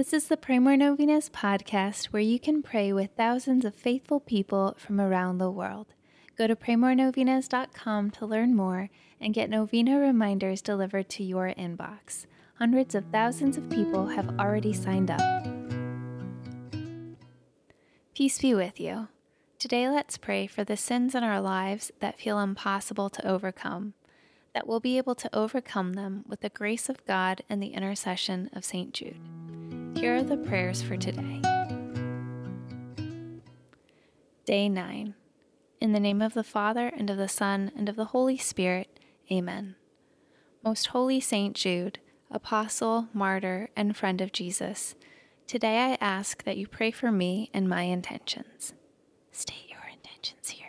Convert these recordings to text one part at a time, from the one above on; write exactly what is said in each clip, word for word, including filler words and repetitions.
This is the Pray More Novenas podcast, where you can pray with thousands of faithful people from around the world. Go to pray more novenas dot com to learn more and get novena reminders delivered to your inbox. Hundreds of thousands of people have already signed up. Peace be with you. Today let's pray for the sins in our lives that feel impossible to overcome, that we'll be able to overcome them with the grace of God and the intercession of Saint Jude. Here are the prayers for today. Day nine. In the name of the Father, and of the Son, and of the Holy Spirit. Amen. Most Holy Saint Jude, Apostle, Martyr, and friend of Jesus, today I ask that you pray for me and my intentions. State your intentions here.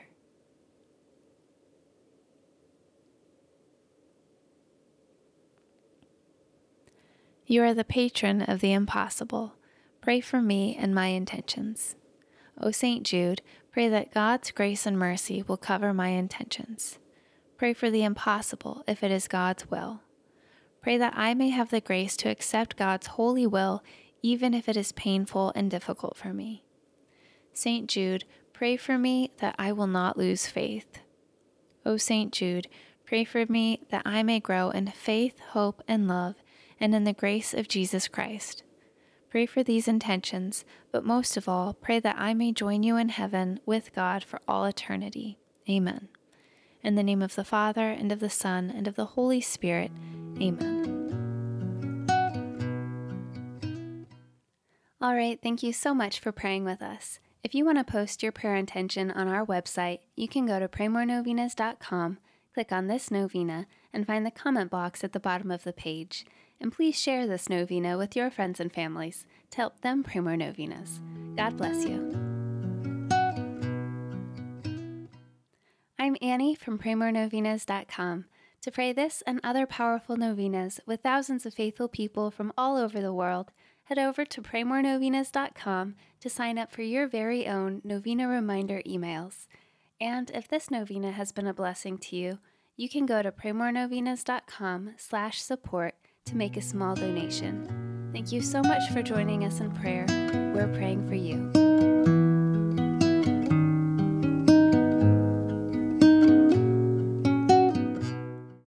You are the patron of the impossible. Pray for me and my intentions. O Saint Jude, pray that God's grace and mercy will cover my intentions. Pray for the impossible if it is God's will. Pray that I may have the grace to accept God's holy will even if it is painful and difficult for me. Saint Jude, pray for me that I will not lose faith. O Saint Jude, pray for me that I may grow in faith, hope, and love, and in the grace of Jesus Christ. Pray for these intentions, but most of all, pray that I may join you in heaven with God for all eternity. Amen. In the name of the Father, and of the Son, and of the Holy Spirit. Amen. All right, thank you so much for praying with us. If you want to post your prayer intention on our website, you can go to pray more novenas dot com, click on this novena, and find the comment box at the bottom of the page. And please share this novena with your friends and families to help them pray more novenas. God bless you. I'm Annie from pray more novenas dot com. To pray this and other powerful novenas with thousands of faithful people from all over the world, head over to pray more novenas dot com to sign up for your very own novena reminder emails. And if this novena has been a blessing to you, you can go to pray more novenas dot com slash support to make a small donation. Thank you so much for joining us in prayer. We're praying for you.